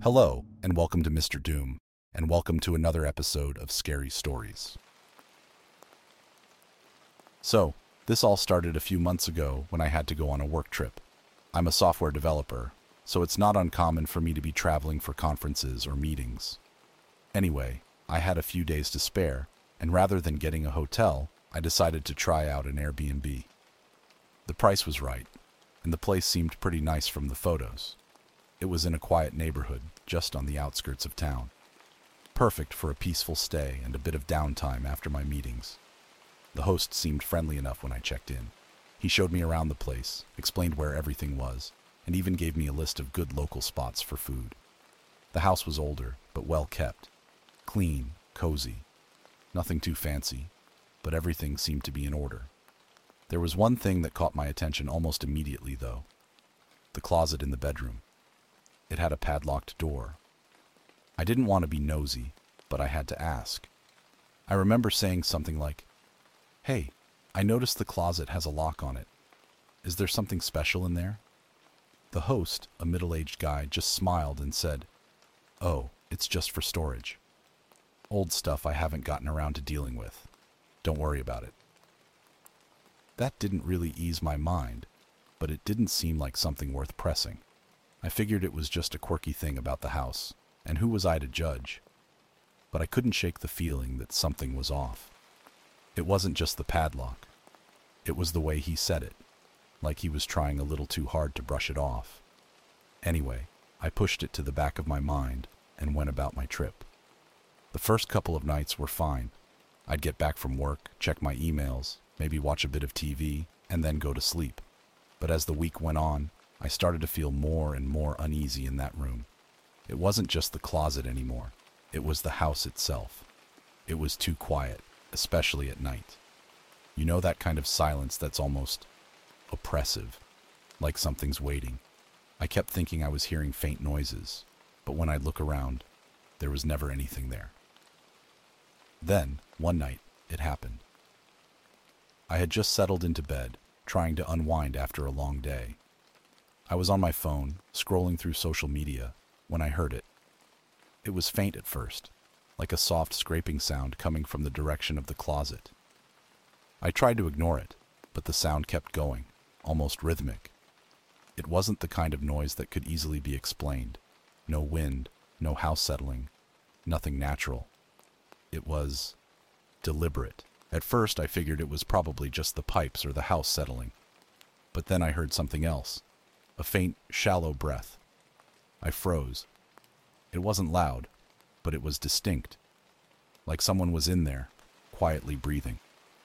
Hello, and welcome to Mr. Doom, and welcome to another episode of Scary Stories. So, this all started a few months ago when I had to go on a work trip. I'm a software developer, so it's not uncommon for me to be traveling for conferences or meetings. Anyway, I had a few days to spare, and rather than getting a hotel, I decided to try out an Airbnb. The price was right, and the place seemed pretty nice from the photos. It was in a quiet neighborhood, just on the outskirts of town. Perfect for a peaceful stay and a bit of downtime after my meetings. The host seemed friendly enough when I checked in. He showed me around the place, explained where everything was, and even gave me a list of good local spots for food. The house was older, but well kept. Clean, cozy. Nothing too fancy, but everything seemed to be in order. There was one thing that caught my attention almost immediately, though. The closet in the bedroom. It had a padlocked door. I didn't want to be nosy, but I had to ask. I remember saying something like, "Hey, I noticed the closet has a lock on it. Is there something special in there?" The host, a middle-aged guy, just smiled and said, "Oh, it's just for storage. Old stuff I haven't gotten around to dealing with. Don't worry about it." That didn't really ease my mind, but it didn't seem like something worth pressing. I figured it was just a quirky thing about the house, and who was I to judge? But I couldn't shake the feeling that something was off. It wasn't just the padlock. It was the way he said it, like he was trying a little too hard to brush it off. Anyway, I pushed it to the back of my mind and went about my trip. The first couple of nights were fine. I'd get back from work, check my emails, maybe watch a bit of TV, and then go to sleep. But as the week went on, I started to feel more and more uneasy in that room. It wasn't just the closet anymore. It was the house itself. It was too quiet, especially at night. You know that kind of silence that's almost oppressive, like something's waiting. I kept thinking I was hearing faint noises, but when I'd look around, there was never anything there. Then, one night, it happened. I had just settled into bed, trying to unwind after a long day. I was on my phone, scrolling through social media, when I heard it. It was faint at first, like a soft scraping sound coming from the direction of the closet. I tried to ignore it, but the sound kept going, almost rhythmic. It wasn't the kind of noise that could easily be explained. No wind, no house settling, nothing natural. It was deliberate. At first, I figured it was probably just the pipes or the house settling. But then I heard something else. A faint, shallow breath. I froze. It wasn't loud, but it was distinct. Like someone was in there, quietly breathing.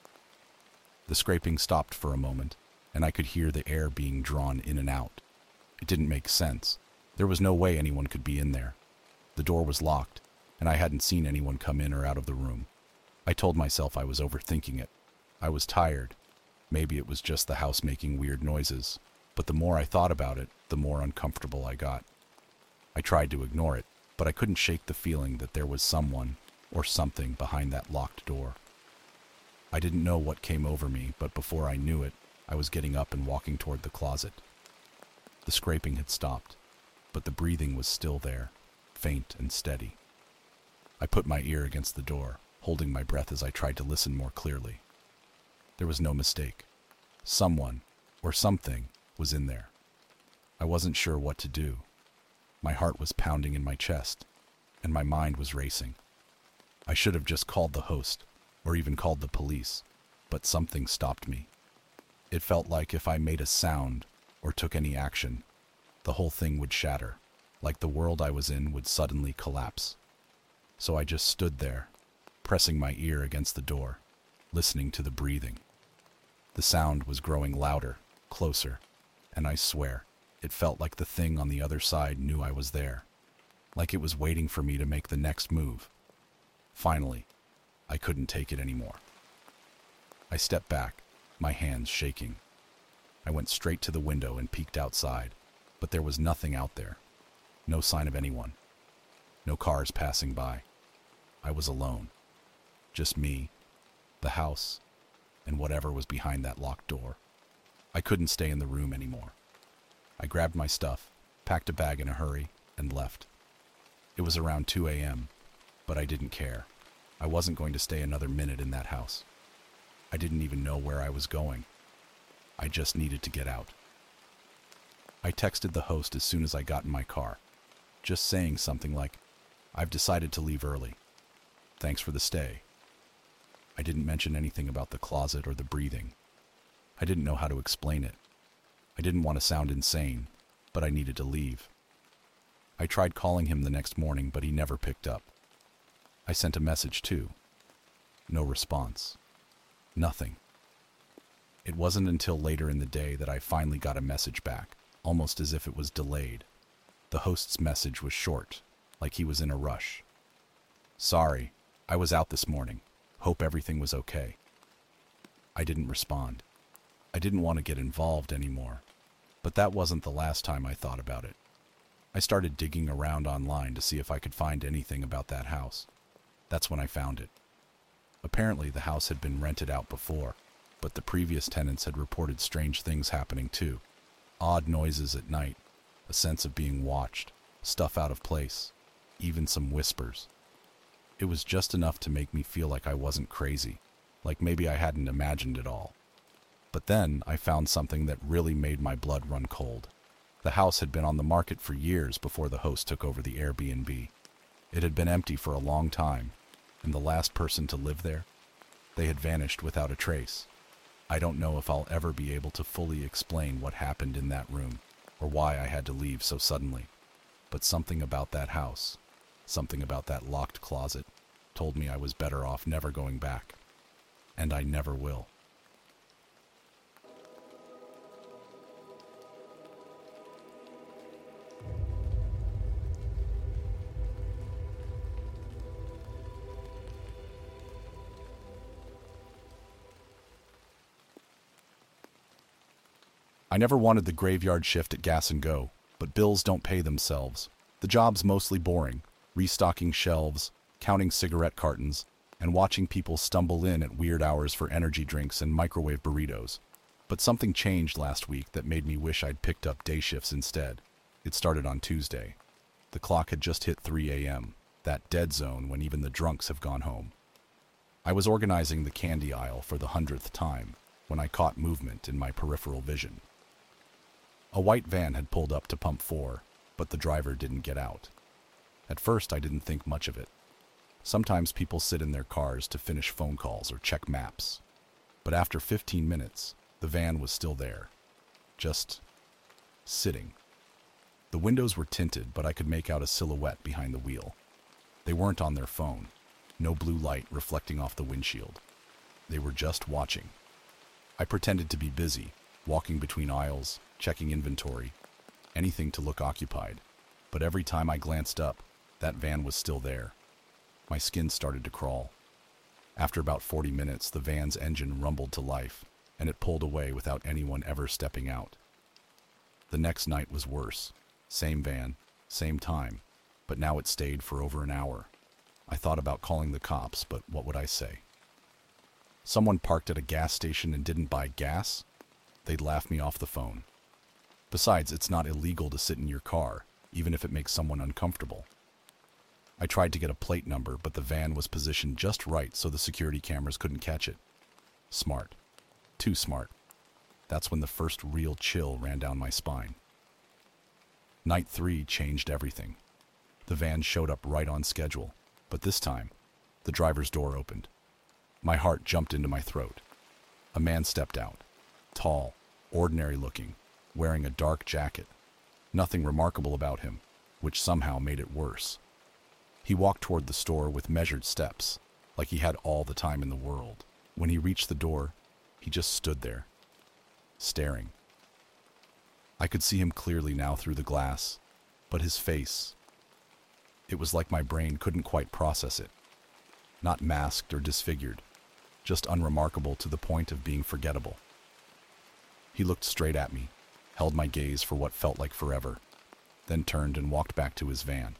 The scraping stopped for a moment, and I could hear the air being drawn in and out. It didn't make sense. There was no way anyone could be in there. The door was locked, and I hadn't seen anyone come in or out of the room. I told myself I was overthinking it. I was tired. Maybe it was just the house making weird noises. But the more I thought about it, the more uncomfortable I got. I tried to ignore it, but I couldn't shake the feeling that there was someone or something behind that locked door. I didn't know what came over me, but before I knew it, I was getting up and walking toward the closet. The scraping had stopped, but the breathing was still there, faint and steady. I put my ear against the door, holding my breath as I tried to listen more clearly. There was no mistake. Someone, or something, was in there. I wasn't sure what to do. My heart was pounding in my chest, and my mind was racing. I should have just called the host, or even called the police, but something stopped me. It felt like if I made a sound, or took any action, the whole thing would shatter, like the world I was in would suddenly collapse. So I just stood there, pressing my ear against the door, listening to the breathing. The sound was growing louder, closer, and I swear, it felt like the thing on the other side knew I was there, like it was waiting for me to make the next move. Finally, I couldn't take it anymore. I stepped back, my hands shaking. I went straight to the window and peeked outside, but there was nothing out there. No sign of anyone. No cars passing by. I was alone. Just me, the house, and whatever was behind that locked door. I couldn't stay in the room anymore. I grabbed my stuff, packed a bag in a hurry, and left. It was around 2 a.m., but I didn't care. I wasn't going to stay another minute in that house. I didn't even know where I was going. I just needed to get out. I texted the host as soon as I got in my car, just saying something like, "I've decided to leave early. Thanks for the stay." I didn't mention anything about the closet or the breathing. I didn't know how to explain it. I didn't want to sound insane, but I needed to leave. I tried calling him the next morning, but he never picked up. I sent a message too. No response. Nothing. It wasn't until later in the day that I finally got a message back, almost as if it was delayed. The host's message was short, like he was in a rush. "Sorry, I was out this morning. Hope everything was okay." I didn't respond. I didn't want to get involved anymore, but that wasn't the last time I thought about it. I started digging around online to see if I could find anything about that house. That's when I found it. Apparently, the house had been rented out before, but the previous tenants had reported strange things happening too. Odd noises at night, a sense of being watched, stuff out of place, even some whispers. It was just enough to make me feel like I wasn't crazy, like maybe I hadn't imagined it all. But then I found something that really made my blood run cold. The house had been on the market for years before the host took over the Airbnb. It had been empty for a long time, and the last person to live there, they had vanished without a trace. I don't know if I'll ever be able to fully explain what happened in that room, or why I had to leave so suddenly. But something about that house, something about that locked closet, told me I was better off never going back. And I never will. I never wanted the graveyard shift at Gas and Go, but bills don't pay themselves. The job's mostly boring, restocking shelves, counting cigarette cartons, and watching people stumble in at weird hours for energy drinks and microwave burritos. But something changed last week that made me wish I'd picked up day shifts instead. It started on Tuesday. The clock had just hit 3 a.m., that dead zone when even the drunks have gone home. I was organizing the candy aisle for the 100th time when I caught movement in my peripheral vision. A white van had pulled up to pump 4, but the driver didn't get out. At first, I didn't think much of it. Sometimes people sit in their cars to finish phone calls or check maps. But after 15 minutes, the van was still there. Just sitting. The windows were tinted, but I could make out a silhouette behind the wheel. They weren't on their phone. No blue light reflecting off the windshield. They were just watching. I pretended to be busy, walking between aisles, checking inventory, anything to look occupied. But every time I glanced up, that van was still there. My skin started to crawl. After about 40 minutes, the van's engine rumbled to life, and it pulled away without anyone ever stepping out. The next night was worse. Same van, same time, but now it stayed for over an hour. I thought about calling the cops, but what would I say? Someone parked at a gas station and didn't buy gas? They'd laugh me off the phone. Besides, it's not illegal to sit in your car, even if it makes someone uncomfortable. I tried to get a plate number, but the van was positioned just right so the security cameras couldn't catch it. Smart. Too smart. That's when the first real chill ran down my spine. Night 3 changed everything. The van showed up right on schedule, but this time, the driver's door opened. My heart jumped into my throat. A man stepped out. Tall, ordinary looking, wearing a dark jacket. Nothing remarkable about him, which somehow made it worse. He walked toward the store with measured steps, like he had all the time in the world. When he reached the door, he just stood there, staring. I could see him clearly now through the glass, but his face, it was like my brain couldn't quite process it. Not masked or disfigured, just unremarkable to the point of being forgettable. He looked straight at me, held my gaze for what felt like forever, then turned and walked back to his van.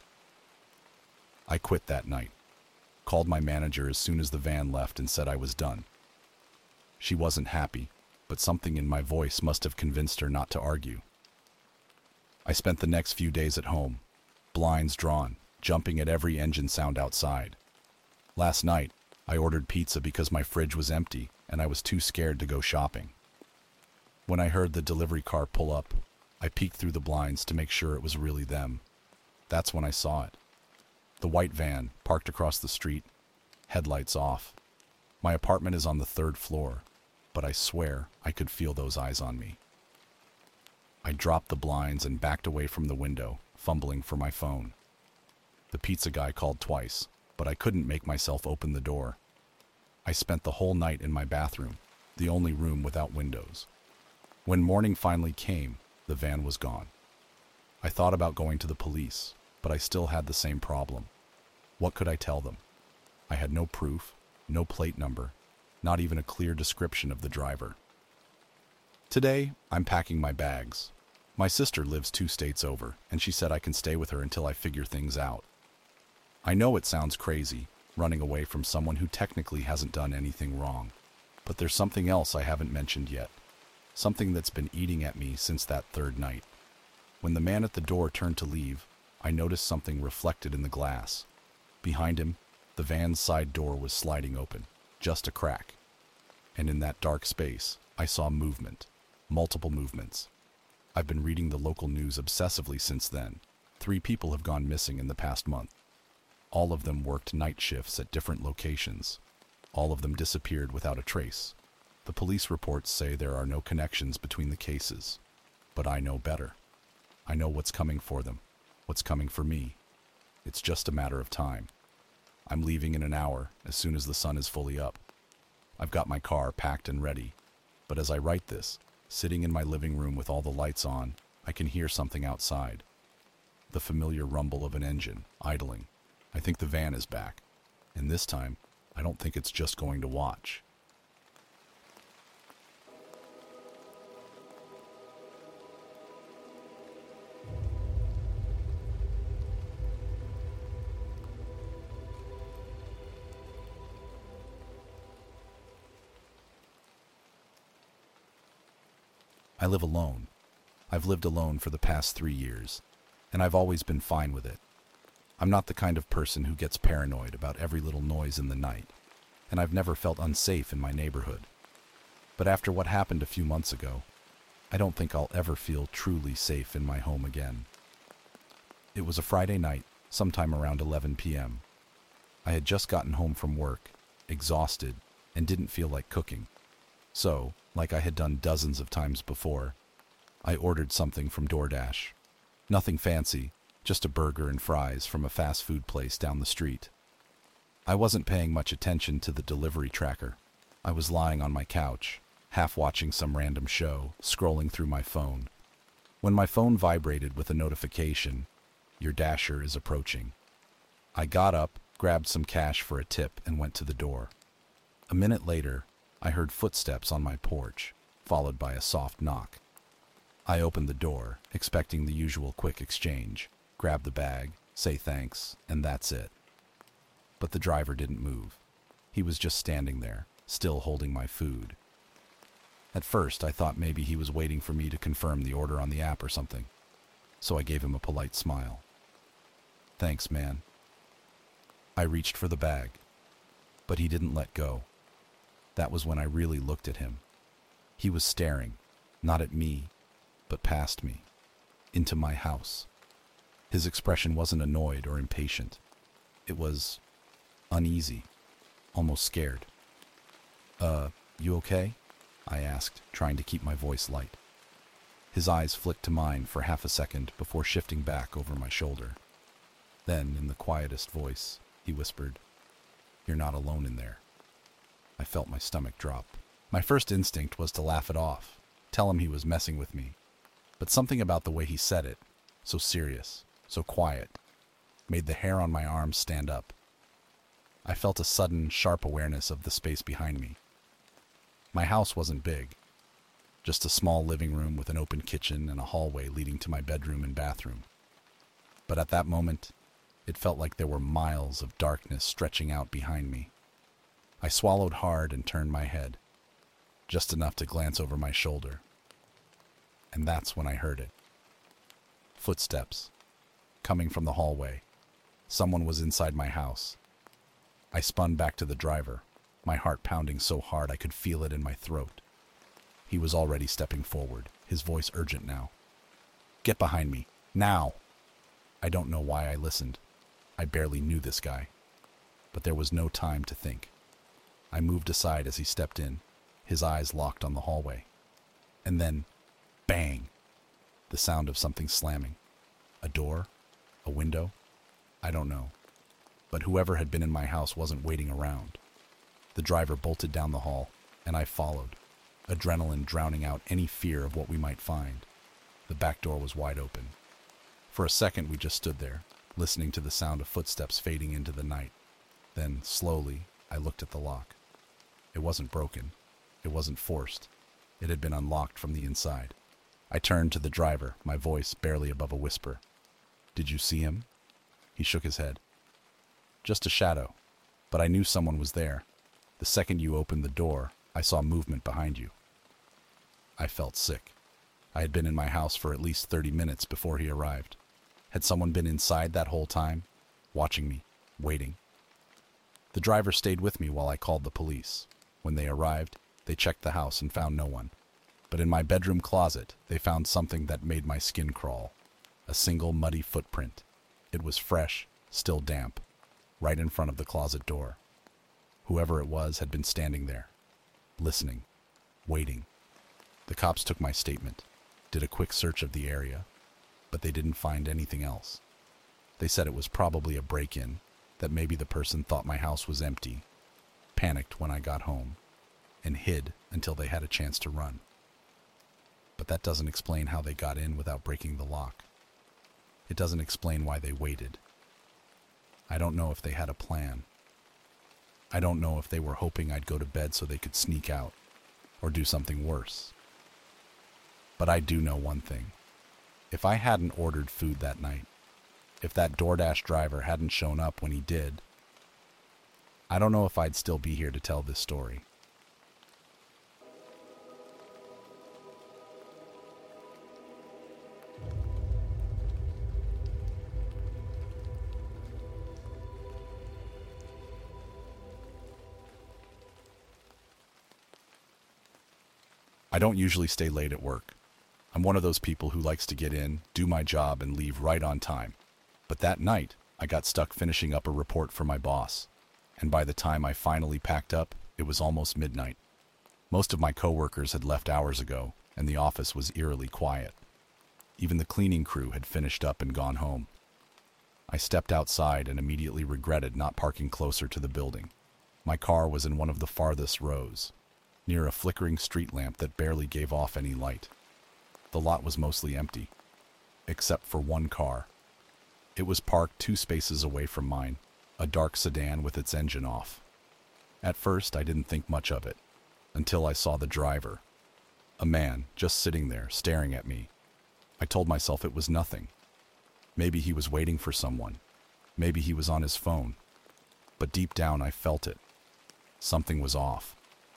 I quit that night, called my manager as soon as the van left and said I was done. She wasn't happy, but something in my voice must have convinced her not to argue. I spent the next few days at home, blinds drawn, jumping at every engine sound outside. Last night, I ordered pizza because my fridge was empty and I was too scared to go shopping. When I heard the delivery car pull up, I peeked through the blinds to make sure it was really them. That's when I saw it. The white van, parked across the street, headlights off. My apartment is on the 3rd floor, but I swear I could feel those eyes on me. I dropped the blinds and backed away from the window, fumbling for my phone. The pizza guy called twice, but I couldn't make myself open the door. I spent the whole night in my bathroom, the only room without windows. When morning finally came, the van was gone. I thought about going to the police, but I still had the same problem. What could I tell them? I had no proof, no plate number, not even a clear description of the driver. Today, I'm packing my bags. My sister lives 2 states over, and she said I can stay with her until I figure things out. I know it sounds crazy, running away from someone who technically hasn't done anything wrong, but there's something else I haven't mentioned yet. Something that's been eating at me since that 3rd night. When the man at the door turned to leave, I noticed something reflected in the glass. Behind him, the van's side door was sliding open, just a crack. And in that dark space, I saw movement, multiple movements. I've been reading the local news obsessively since then. 3 people have gone missing in the past month. All of them worked night shifts at different locations. All of them disappeared without a trace. The police reports say there are no connections between the cases. But I know better. I know what's coming for them, what's coming for me. It's just a matter of time. I'm leaving in an hour, as soon as the sun is fully up. I've got my car packed and ready, but as I write this, sitting in my living room with all the lights on, I can hear something outside. The familiar rumble of an engine, idling. I think the van is back, and this time, I don't think it's just going to watch. I live alone. I've lived alone for the past 3 years, and I've always been fine with it. I'm not the kind of person who gets paranoid about every little noise in the night, and I've never felt unsafe in my neighborhood. But after what happened a few months ago, I don't think I'll ever feel truly safe in my home again. It was a Friday night, sometime around 11 p.m. I had just gotten home from work, exhausted, and didn't feel like cooking. So, like I had done dozens of times before, I ordered something from DoorDash. Nothing fancy, just a burger and fries from a fast food place down the street. I wasn't paying much attention to the delivery tracker. I was lying on my couch, half watching some random show, scrolling through my phone. When my phone vibrated with a notification, "Your Dasher is approaching." I got up, grabbed some cash for a tip, and went to the door. A minute later, I heard footsteps on my porch, followed by a soft knock. I opened the door, expecting the usual quick exchange, grab the bag, say thanks, and that's it. But the driver didn't move. He was just standing there, still holding my food. At first, I thought maybe he was waiting for me to confirm the order on the app or something, so I gave him a polite smile. "Thanks, man." I reached for the bag, but he didn't let go. That was when I really looked at him. He was staring, not at me, but past me, into my house. His expression wasn't annoyed or impatient. It was uneasy, almost scared. You okay?" I asked, trying to keep my voice light. His eyes flicked to mine for half a second before shifting back over my shoulder. Then, in the quietest voice, he whispered, "You're not alone in there." I felt my stomach drop. My first instinct was to laugh it off, tell him he was messing with me. But something about the way he said it, so serious, so quiet, made the hair on my arms stand up. I felt a sudden, sharp awareness of the space behind me. My house wasn't big, just a small living room with an open kitchen and a hallway leading to my bedroom and bathroom. But at that moment, it felt like there were miles of darkness stretching out behind me. I swallowed hard and turned my head, just enough to glance over my shoulder. And that's when I heard it. Footsteps, coming from the hallway, Someone was inside my house. I spun back to the driver, my heart pounding so hard I could feel it in my throat. He was already stepping forward, his voice urgent now. "Get behind me, now!" I don't know why I listened. I barely knew this guy. But there was no time to think. I moved aside as he stepped in, his eyes locked on the hallway. And then, bang! The sound of something slamming. A door? A window? I don't know. But whoever had been in my house wasn't waiting around. The driver bolted down the hall, and I followed, adrenaline drowning out any fear of what we might find. The back door was wide open. For a second we just stood there, listening to the sound of footsteps fading into the night. Then, slowly, I looked at the lock. It wasn't broken. It wasn't forced. It had been unlocked from the inside. I turned to the driver, my voice barely above a whisper. "Did you see him?" He shook his head. "Just a shadow. But I knew someone was there. The second you opened the door, I saw movement behind you." I felt sick. I had been in my house for at least 30 minutes before he arrived. Had someone been inside that whole time, watching me, waiting? The driver stayed with me while I called the police. When they arrived, they checked the house and found no one. But in my bedroom closet, they found something that made my skin crawl. A single muddy footprint. It was fresh, still damp, right in front of the closet door. Whoever it was had been standing there, listening, waiting. The cops took my statement, did a quick search of the area, but they didn't find anything else. They said it was probably a break-in, that maybe the person thought my house was empty, panicked when I got home, and hid until they had a chance to run. But that doesn't explain how they got in without breaking the lock. It doesn't explain why they waited. I don't know if they had a plan. I don't know if they were hoping I'd go to bed so they could sneak out, or do something worse. But I do know one thing. If I hadn't ordered food that night, if that DoorDash driver hadn't shown up when he did, I don't know if I'd still be here to tell this story. I don't usually stay late at work. I'm one of those people who likes to get in, do my job, and leave right on time. But that night, I got stuck finishing up a report for my boss. And by the time I finally packed up, it was almost midnight. Most of my coworkers had left hours ago, and the office was eerily quiet. Even the cleaning crew had finished up and gone home. I stepped outside and immediately regretted not parking closer to the building. My car was in one of the farthest rows, near a flickering street lamp that barely gave off any light. The lot was mostly empty, except for one car. It was parked 2 spaces away from mine, a dark sedan with its engine off. At first, I didn't think much of it, until I saw the driver. A man, just sitting there, staring at me. I told myself it was nothing. Maybe he was waiting for someone. Maybe he was on his phone. But deep down, I felt it. Something was off.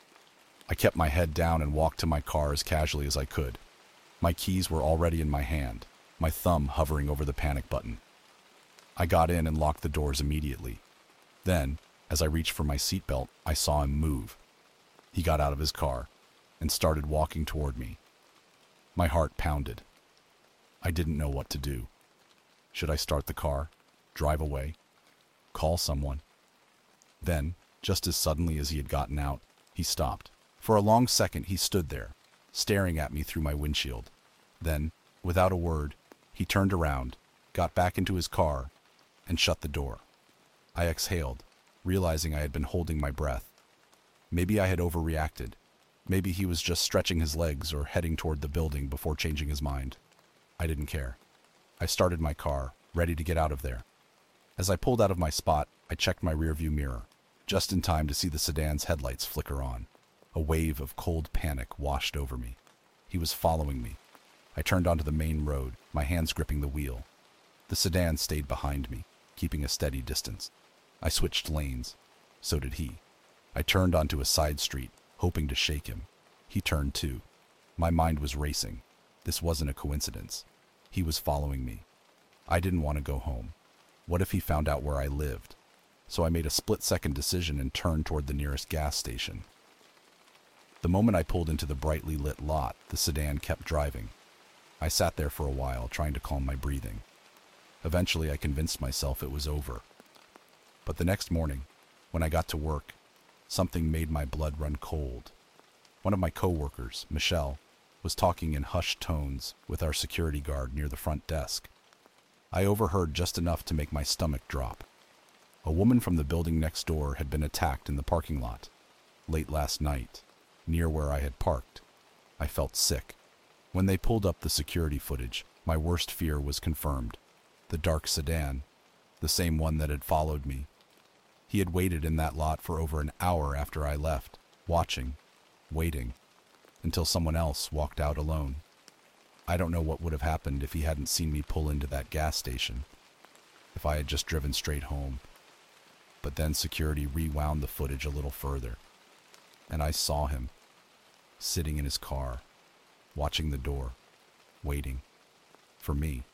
I kept my head down and walked to my car as casually as I could. My keys were already in my hand, my thumb hovering over the panic button. I got in and locked the doors immediately. Then, as I reached for my seatbelt, I saw him move. He got out of his car and started walking toward me. My heart pounded. I didn't know what to do. Should I start the car, drive away, call someone? Then, just as suddenly as he had gotten out, he stopped. For a long second, he stood there, staring at me through my windshield. Then, without a word, he turned around, got back into his car, and shut the door. I exhaled, realizing I had been holding my breath. Maybe I had overreacted. Maybe he was just stretching his legs or heading toward the building before changing his mind. I didn't care. I started my car, ready to get out of there. As I pulled out of my spot, I checked my rearview mirror, just in time to see the sedan's headlights flicker on. A wave of cold panic washed over me. He was following me. I turned onto the main road, my hands gripping the wheel. The sedan stayed behind me, keeping a steady distance. I switched lanes. So did he. I turned onto a side street, hoping to shake him. He turned too. My mind was racing. This wasn't a coincidence. He was following me. I didn't want to go home. What if he found out where I lived? So I made a split-second decision and turned toward the nearest gas station. The moment I pulled into the brightly lit lot, the sedan kept driving. I sat there for a while, trying to calm my breathing. Eventually, I convinced myself it was over. But the next morning, when I got to work, something made my blood run cold. One of my coworkers, Michelle, was talking in hushed tones with our security guard near the front desk. I overheard just enough to make my stomach drop. A woman from the building next door had been attacked in the parking lot late last night, near where I had parked. I felt sick. When they pulled up the security footage, my worst fear was confirmed. The dark sedan, the same one that had followed me. He had waited in that lot for over an hour after I left, watching, waiting, until someone else walked out alone. I don't know what would have happened if he hadn't seen me pull into that gas station, if I had just driven straight home. But then security rewound the footage a little further, and I saw him, sitting in his car, watching the door, waiting for me.